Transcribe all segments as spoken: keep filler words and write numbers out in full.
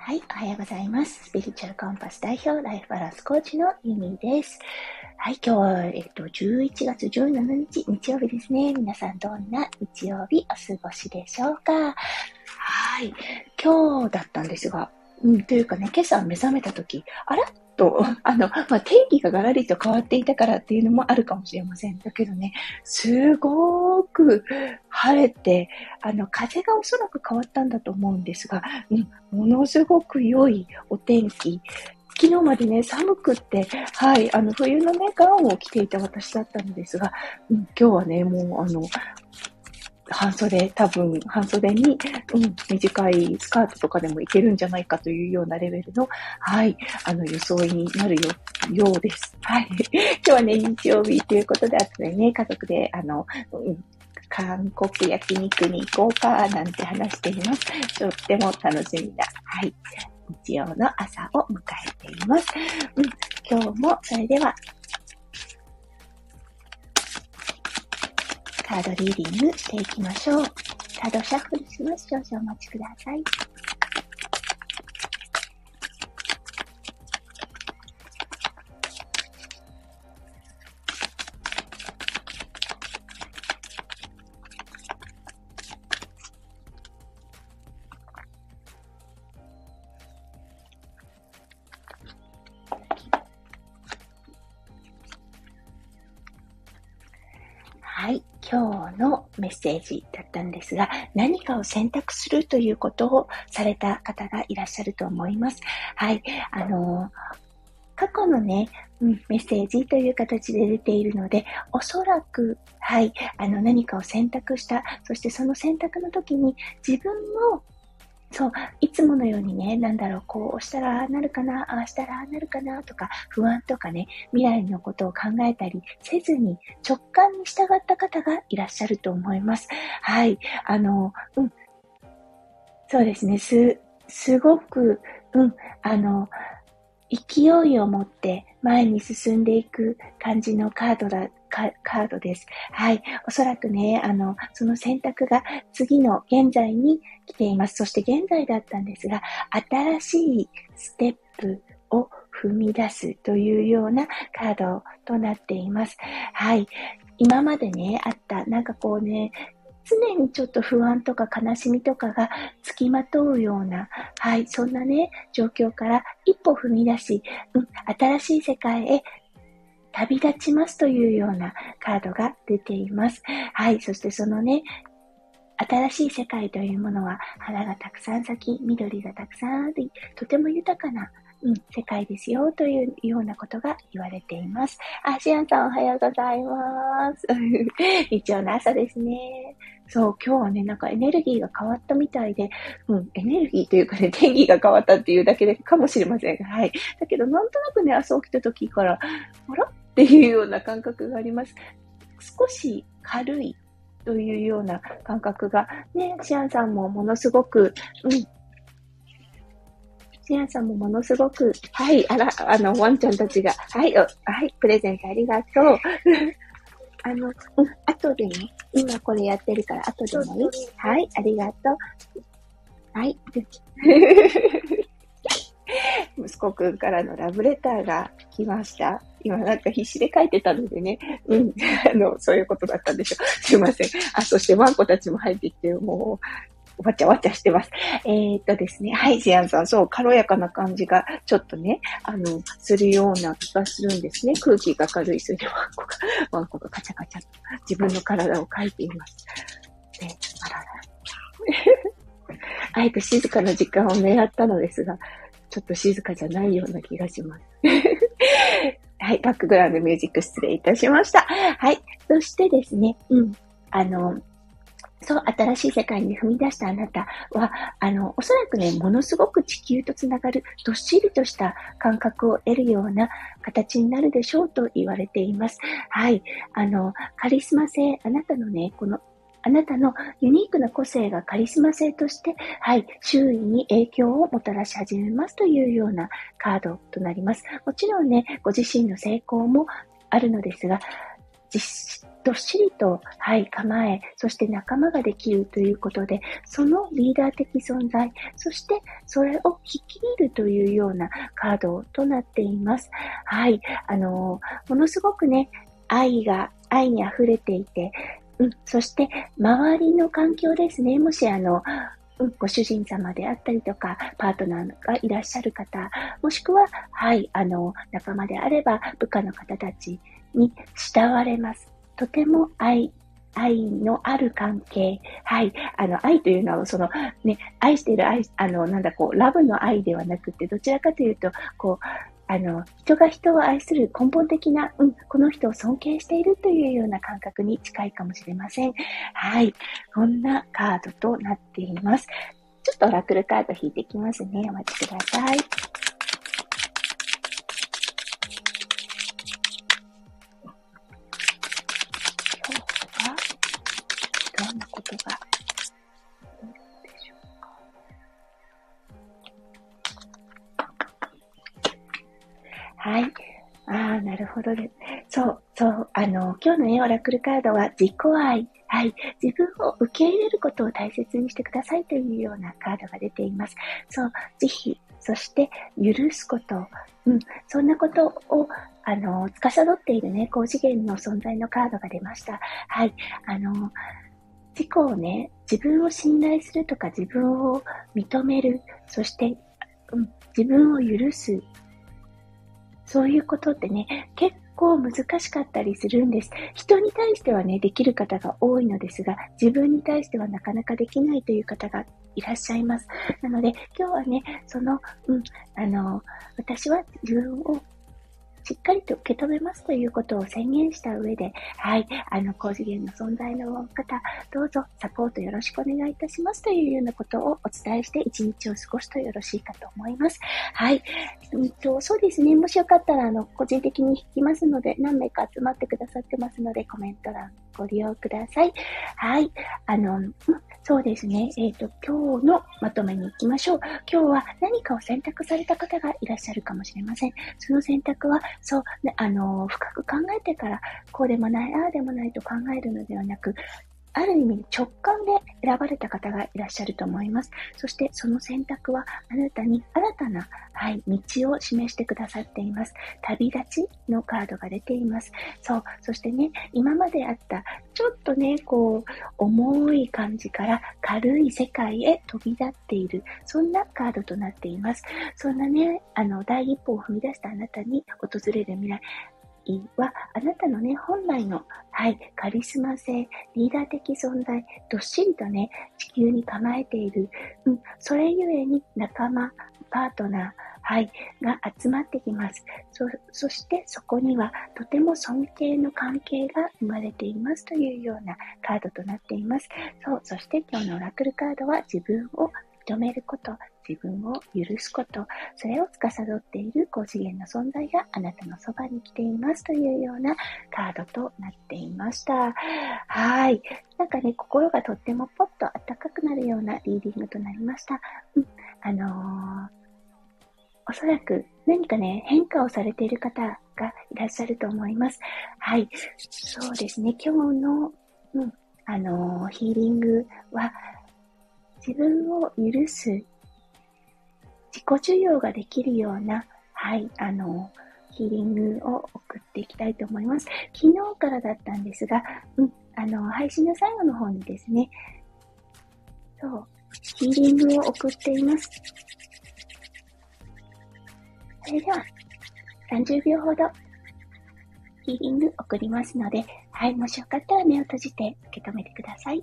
はい、おはようございます。スピリチュアルコンパス代表ライフバランスコーチのゆみです。はい、今日は、えっと、じゅういちがつじゅうしちにち、日曜日ですね。皆さんどんな日曜日お過ごしでしょうか？はい、今日だったんですが、うん、というかね、今朝目覚めたとき、あらと、あの、まあ、天気がガラリと変わっていたからっていうのもあるかもしれません。だけどね、すごく晴れて、あの、風がおそらく変わったんだと思うんですが、うん、ものすごく良いお天気。昨日までね、寒くって、はい、あの、冬のね、ガウンを着ていた私だったのですが、うん、今日はね、もう、あの、半袖、多分、半袖に、うん、短いスカートとかでもいけるんじゃないかというようなレベルの、はい、あの、装いになるよ、ようです。はい。今日はね、日曜日ということで、あとでね、家族で、あの、うん、韓国焼肉に行こうか、なんて話しています。とっても楽しみな、はい、日曜の朝を迎えています。うん、今日も、それでは、カードリーディングしていきましょう。カードシャッフルします。少々お待ちください。はい、今日のメッセージだったんですが、何かを選択するということをされた方がいらっしゃると思います。はい、あの過去のね、うん、メッセージという形で出ているので、おそらく、はい、あの何かを選択した、そしてその選択の時に自分もそう、いつものようにね、なんだろう、こう押したらなるかな、ああしたらなるかなとか、不安とかね、未来のことを考えたりせずに、直感に従った方がいらっしゃると思います。はい、あの、うん、そうですね、す、すごく、うん、あの、勢いを持って前に進んでいく感じのカードだ、カカードです。はい。おそらくね、あの、その選択が次の現在に来ています。そして現在だったんですが、新しいステップを踏み出すというようなカードとなっています。はい。今までね、あった、なんかこうね、常にちょっと不安とか悲しみとかがつきまとうような、はい、そんなね、状況から一歩踏み出し、うん、新しい世界へ旅立ちますというようなカードが出ています。はい、そしてそのね、新しい世界というものは花がたくさん咲き、緑がたくさんあり、とても豊かな、うん、世界ですよというようなことが言われています。あ、シアンさんおはようございます。日曜の朝ですね。そう、今日はね、なんかエネルギーが変わったみたいで、うん、エネルギーというかね、天気が変わったっていうだけでかもしれません。はい。だけど、なんとなくね、朝起きた時から、あらっていうような感覚があります。少し軽いというような感覚が、ね、シアンさんもものすごく、うん、シアンさんもものすごく、はい、あら、あの、ワンちゃんたちが、はい、おはい、プレゼントありがとう。あの、うん、後でね、今これやってるから後でもいい？はい、ありがとう。はい。息子くんからのラブレターが来ました。今なんか必死で書いてたのでね。うん。あの、そういうことだったんでしょう。すいません。あ、そしてワンコたちも入ってきて、もう、わちゃわちゃしてます。えー、っとですね。はい、シアンさん。そう、軽やかな感じが、ちょっとね、あの、するような気がするんですね。空気が軽い。それでワンコが、ワンコがカチャカチャと自分の体を描いています。ね、あらら。あえて静かな時間を狙ったのですが、ちょっと静かじゃないような気がします。はい、バックグラウンドミュージック失礼いたしました。はい、そしてですね、うん、あの、そう、新しい世界に踏み出したあなたは、あの、おそらくね、ものすごく地球とつながる、どっしりとした感覚を得るような形になるでしょうと言われています。はい、あの、カリスマ性、あなたのね、このあなたのユニークな個性がカリスマ性として、はい、周囲に影響をもたらし始めますというようなカードとなります。もちろんね、ご自身の成功もあるのですが、実どっしりと、はい、構え、そして仲間ができるということで、そのリーダー的存在、そしてそれを率いるというようなカードとなっています。はい、あのー、ものすごくね、愛が、愛に溢れていて、うん、そして、周りの環境ですね。もし、あの、うん、ご主人様であったりとか、パートナーがいらっしゃる方、もしくは、はい、あの、仲間であれば、部下の方たちに慕われます。とても愛、愛のある関係。はい。あの、愛というのは、その、ね、愛している愛、あの、なんだ、こう、ラブの愛ではなくて、どちらかというと、こう、あの、人が人を愛する根本的な、うん、この人を尊敬しているというような感覚に近いかもしれません。はい。こんなカードとなっています。ちょっとオラクルカード引いていきますね。お待ちください。今日は、どんなことがはい。ああ、なるほどです。そう、そう、あの、今日のね、オラクルカードは自己愛。はい。自分を受け入れることを大切にしてくださいというようなカードが出ています。そう、慈悲、そして許すこと。うん、そんなことを、あの、司っているね、高次元の存在のカードが出ました。はい。あの、自己をね、自分を信頼するとか自分を認める、そして、うん、自分を許す。そういうことってね、結構難しかったりするんです。人に対してはね、できる方が多いのですが、自分に対してはなかなかできないという方がいらっしゃいます。なので、今日はね、その、うん、あの、私は自分をしっかりと受け止めますということを宣言した上で、はい、あの、高次元の存在の方、どうぞサポートよろしくお願いいたしますというようなことをお伝えして一日を過ごすとよろしいかと思います。はい。うんと、そうですね。もしよかったら、あの、個人的に引きますので、何名か集まってくださってますので、コメント欄ご利用ください。はい。あの、うん、そうですね。えっと、今日のまとめに行きましょう。今日は何かを選択された方がいらっしゃるかもしれません。その選択は、そう、ね、あの、深く考えてから、こうでもない、ああでもないと考えるのではなく、ある意味直感で選ばれた方がいらっしゃると思います。そしてその選択はあなたに新たな、はい、道を示してくださっています。旅立ちのカードが出ています。そう。そしてね、今まであった、ちょっとね、こう、重い感じから軽い世界へ飛び立っている。そんなカードとなっています。そんなね、あの、第一歩を踏み出したあなたに訪れる未来、は、あなたのね、本来の、はい、カリスマ性、リーダー的存在、どっしりとね、地球に構えている、うん、それゆえに仲間、パートナー、はい、が集まってきます。そ、そしてそこにはとても尊敬の関係が生まれていますというようなカードとなっています。そう、そして今日のオラクルカードは自分を認めること、自分を許すこと、それを司っている高次元の存在があなたのそばに来ていますというようなカードとなっていました。はい。なんかね、心がとってもポッと温かくなるようなリーディングとなりました。うん。あのー、おそらく何かね、変化をされている方がいらっしゃると思います。はい。そうですね。今日の、うん、あのー、ヒーリングは、自分を許す、自己需要ができるような、はい、あの、ヒーリングを送っていきたいと思います。昨日からだったんですが、うん、あの、配信の最後の方にですね、そう、ヒーリングを送っています。それでは、さんじゅうびょうほど、ヒーリング送りますので、はい、もしよかったら目を閉じて受け止めてください。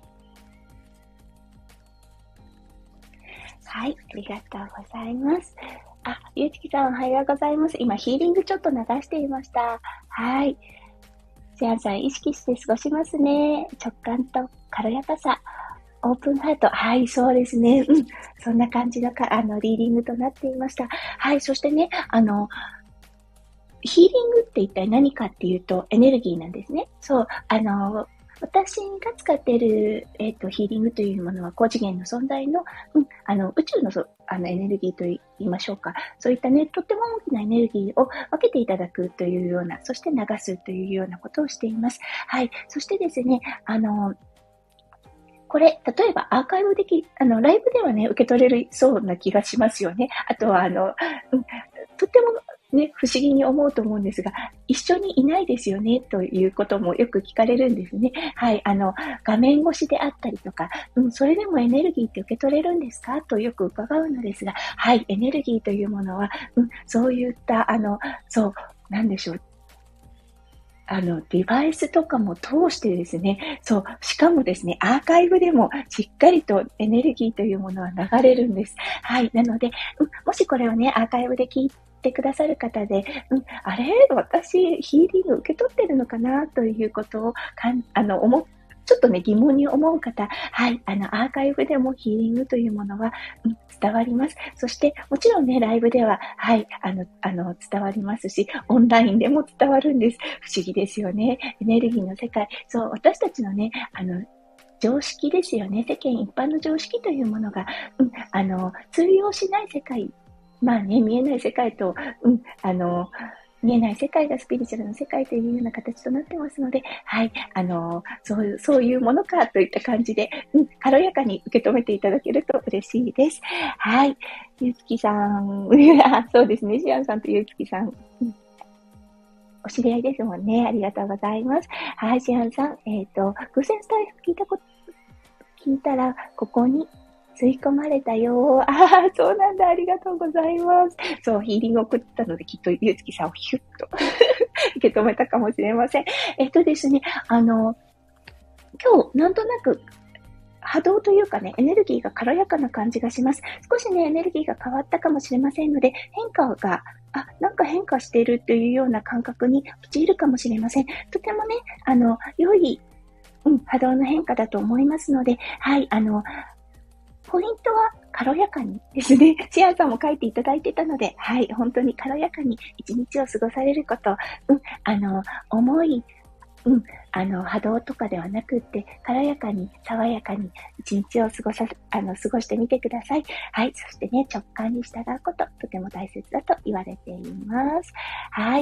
はい、ありがとうございます。あ、 ゆうつきさんおはようございます。今ヒーリングちょっと流していました。はい。シアンさん意識して過ごしますね。直感と軽やかさ。オープンハート。はい、そうですね。うん。そんな感じのか、あの、リーディングとなっていました。はい、そしてね、あの、ヒーリングって一体何かっていうと、エネルギーなんですね。そう、あの、私が使っている、えっ、と、ヒーリングというものは、高次元の存在の、うん、あの、宇宙のそあのエネルギーと言いましょうか。そういったね、とっても大きなエネルギーを分けていただくというような、そして流すというようなことをしています。はい。そしてですね、あの、これ、例えばアーカイブでき、あの、ライブではね、受け取れるそうな気がしますよね。あとは、あの、うん、とってもね、不思議に思うと思うんですが、一緒にいないですよね、ということもよく聞かれるんですね。はい、あの、画面越しであったりとか、うん、それでもエネルギーって受け取れるんですかとよく伺うのですが、はい、エネルギーというものは、うん、そういった、あの、そう、なんでしょう、あの、デバイスとかも通してですね、そう、しかもですね、アーカイブでもしっかりとエネルギーというものは流れるんです。はい。なので、うん、もしこれをね、アーカイブで聞いてくださる方で、うん、あれ私、ヒーリング受け取ってるのかなということをかん、あの、思っちょっとね、疑問に思う方、はい、あの、アーカイブでもヒーリングというものは、うん、伝わります。そして、もちろんね、ライブでは、はい、あの、あの、伝わりますし、オンラインでも伝わるんです。不思議ですよね。エネルギーの世界。そう、私たちのね、あの、常識ですよね。世間一般の常識というものが、うん、あの、通用しない世界。まあね、見えない世界と、うん、あの、見えない世界がスピリチュアルの世界というような形となってますので、はい、あの、そういう、そういうものかといった感じで、うん、軽やかに受け止めていただけると嬉しいです。はい。ゆうつきさん、あ、そうですね、シアンさんとゆうつきさん、うん、お知り合いですもんね。ありがとうございます。はい、シアンさん、えっ、ー、と、偶然スタイフ聞いたこと、聞いたら、ここに吸い込まれたよ。ああ、そうなんだ。ありがとうございます。そう、ヒーリングを送ったので、きっとゆうつきさんをヒュッと受け止めたかもしれません。えっとですね、あの、今日、なんとなく、波動というかね、エネルギーが軽やかな感じがします。少しね、エネルギーが変わったかもしれませんので、変化が、あ、なんか変化しているというような感覚に陥るかもしれません。とてもね、あの、良い、うん、波動の変化だと思いますので、はい、あの、ポイントは軽やかにですね。シアンさんも書いていただいてたので、はい、本当に軽やかに一日を過ごされること、うん、あの、重い、うん、あの、波動とかではなくって、軽やかに、爽やかに、一日を過ごさ、あの、過ごしてみてください。はい。そしてね、直感に従うこと、とても大切だと言われています。はい。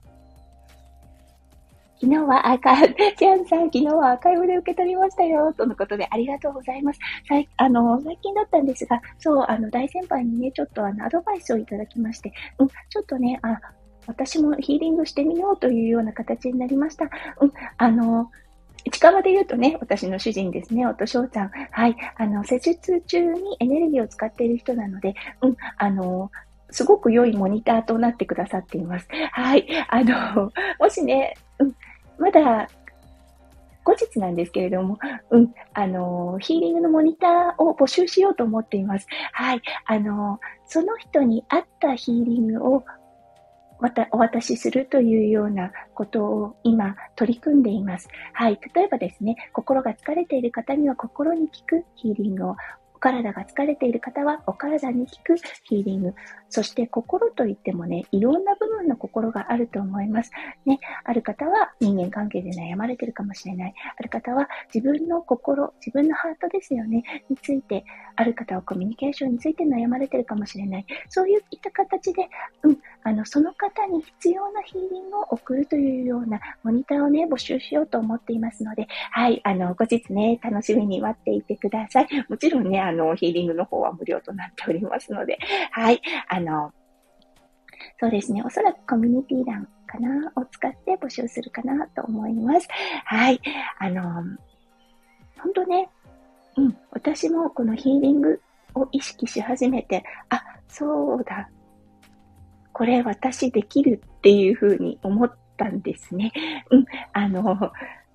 昨日はアーカイブ、チアンさん、昨日はアーカイブで受け取りましたよ、とのことでありがとうございます。さいあの、最近だったんですが、そう、あの、大先輩にね、ちょっとあの、アドバイスをいただきまして、うん、ちょっとね、あ、私もヒーリングしてみようというような形になりました。うん、あの、近場で言うとね、私の主人ですね、おとしょうちゃん。はい。あの、施術中にエネルギーを使っている人なので、うん、あの、すごく良いモニターとなってくださっています。はい。あの、もしね、うん、まだ後日なんですけれども、うん、あの、ヒーリングのモニターを募集しようと思っています。はい。あの、その人に合ったヒーリングをまたお渡しするというようなことを今取り組んでいます。はい。例えばですね、心が疲れている方には心に効くヒーリングを、お体が疲れている方はお体に効くヒーリング。そして心といってもね、いろんな部分の心があると思います。ね、ある方は人間関係で悩まれているかもしれない。ある方は自分の心、自分のハートですよね、について、ある方はコミュニケーションについて悩まれているかもしれない。そういった形で、うん、あの、その方に必要なヒーリングを送るというようなモニターをね、募集しようと思っていますので、はい、あの、後日ね、楽しみに待っていてください。もちろんね、あの、ヒーリングの方は無料となっておりますので、はい、あの、そうですね、おそらくコミュニティ欄かなを使って募集するかなと思います。はい、あの、本当ね、うん、私もこのヒーリングを意識し始めて、あ、そうだ、これ私できるっていうふうに思ったんですね。うん、あの、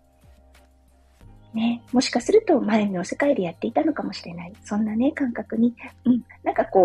ね、もしかすると前の世界でやっていたのかもしれない。そんなね、感覚に、うん、なんかこう、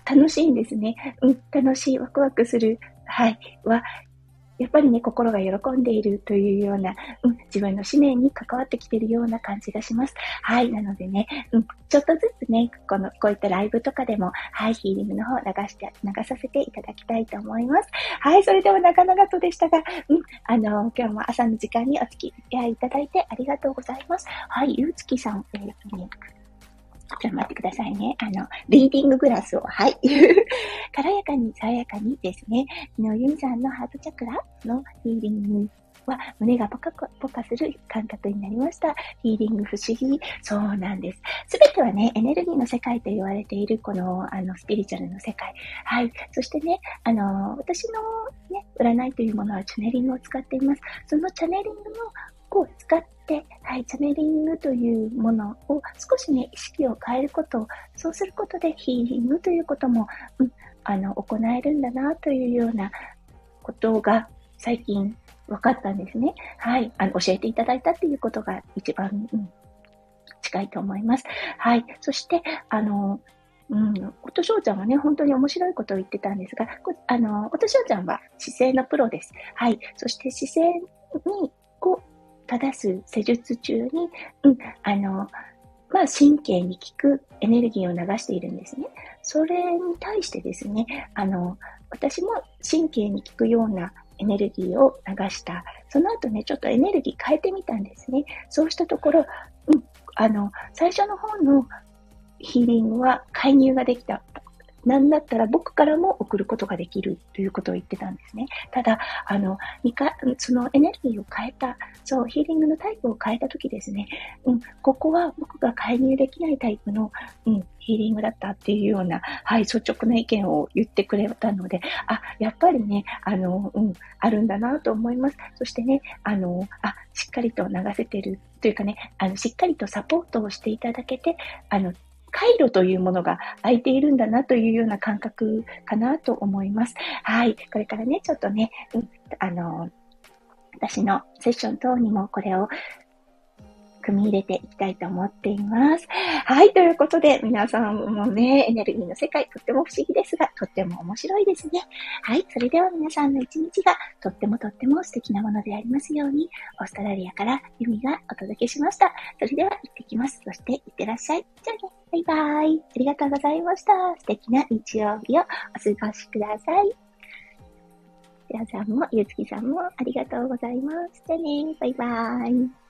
楽しいんですね。うん、楽しい、ワクワクする、はい、は、やっぱりね、心が喜んでいるというような、うん、自分の使命に関わってきているような感じがします。はい、なのでね、うん、ちょっとずつね、この、こういったライブとかでも、はい、ヒーリングの方流して、流させていただきたいと思います。はい、それでは長々とでしたが、うん、あの、今日も朝の時間にお付き合いいただいてありがとうございます。はい、ゆうつきさん、えっとね、ちょっと待ってくださいね。あの、リーディンググラスを、はい。軽やかに、爽やかにですね。のゆみさんのハートチャクラのヒーリングは、胸がポカポカする感覚になりました。ヒーリング不思議。そうなんです。すべてはね、エネルギーの世界と言われている、この、あの、スピリチュアルの世界。はい。そしてね、あの、私のね、占いというものはチャネリングを使っています。そのチャネリングのを使って、はい、チャネリングというものを少しね、意識を変えること、そうすることでヒーリングということも、うん、あの、行えるんだなというようなことが最近分かったんですね。はい、あの、教えていただいたっていうことが一番、うん、近いと思います。はい、そして、あの、うん、おとしょうちゃんはね、本当に面白いことを言ってたんですが、あの、おとしょうちゃんは姿勢のプロです。はい、そして姿勢に、こう、正す施術中に、うん、あの、まあ、神経に効くエネルギーを流しているんですね。それに対してですね、あの、私も神経に効くようなエネルギーを流した。その後ね、ちょっとエネルギー変えてみたんですね。そうしたところ、うん、あの、最初の方のヒーリングは介入ができた。なんだったら僕からも送ることができるということを言ってたんですね。ただ、あの、そのエネルギーを変えた、そう、ヒーリングのタイプを変えたときですね、うん、ここは僕が介入できないタイプの、うん、ヒーリングだったっていうような、はい、率直な意見を言ってくれたので、あ、やっぱりね、あの、うん、あるんだなと思います。そしてね、あの、あ、しっかりと流せてるというかね、あの、しっかりとサポートをしていただけて、あの、回路というものが空いているんだなというような感覚かなと思います。はい。これからね、ちょっとね、うん、あの、私のセッション等にもこれを組み入れていきたいと思っています。はい。ということで、皆さんもね、エネルギーの世界、とっても不思議ですが、とっても面白いですね。はい。それでは皆さんの一日が、とってもとっても素敵なものでありますように、オーストラリアからユミがお届けしました。それでは、行ってきます。そして、いってらっしゃい。じゃあね。バイバイ。ありがとうございました。素敵な日曜日をお過ごしください。皆さんも、ゆうつきさんもありがとうございます。じゃあね。バイバイ。